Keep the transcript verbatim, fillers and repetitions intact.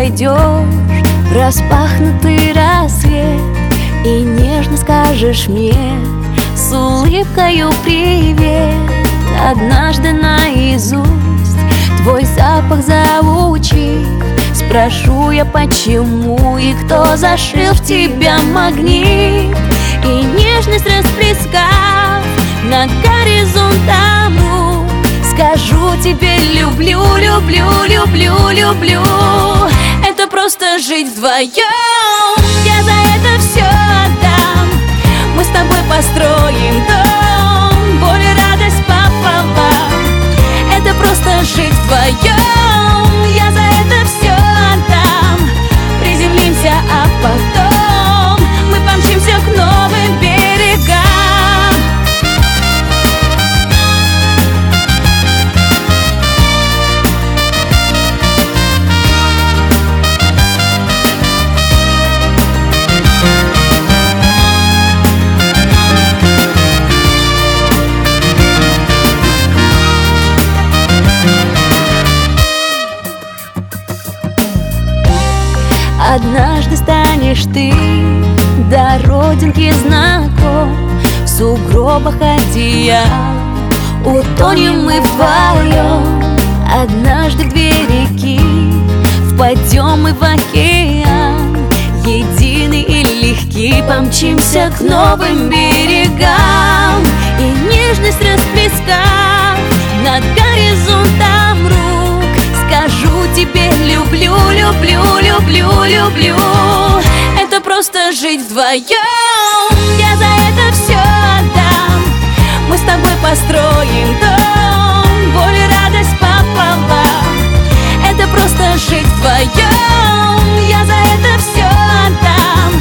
войдешь в распахнутый рассвет и нежно скажешь мне с улыбкою привет. Однажды наизусть твой запах заучив, спрошу я, почему и кто зашил в тебя магнит. И нежность расплескав над горизонтом рук, скажу тебе: люблю, люблю, люблю, люблю. Это просто жить вдвоем, я за это все отдам. Мы с тобой построим дом, боль и радость пополам. Это просто жить вдвоем, я за это все отдам. Приземлимся, а потом мы помчимся к новым берегам. Однажды станешь ты до родинки знаком, в сугробах одеял утонем мы вдвоем. Однажды в две реки впадем мы в океан, едины и легки помчимся к новым берегам. И нежность расплескав над горизонтом рук, скажу тебе: люблю, люблю, люблю, люблю. Это просто жить вдвоем, я за это все отдам. Мы с тобой построим дом, боль и радость пополам. Это просто жить вдвоем, я за это все отдам.